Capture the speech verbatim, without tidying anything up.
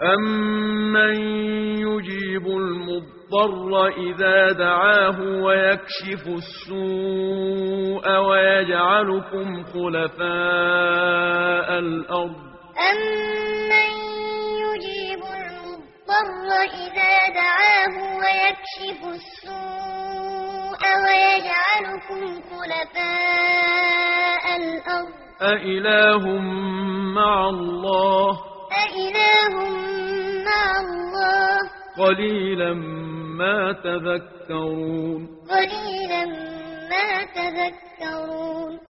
أَمَّن يُجِيبُ الْمُضْطَرَّ إِذَا دَعَاهُ وَيَكْشِفُ السُّوءَ وَيَجْعَلُكُمْ خُلَفَاءَ الْأَرْضِ أَمَّن يُجِيبُ الْمُضْطَرَّ إِذَا دَعَاهُ وَيَكْشِفُ السُّوءَ وَيَجْعَلُكُمْ خُلَفَاءَ الْأَرْضِ أَإِلَٰهٌ مَّعَ اللَّهِ أَإِلَٰهٌ مَّعَ اللَّهِ قَلِيلًا مَّا تَذَكَّرُونَ قَلِيلًا مَّا تَذَكَّرُونَ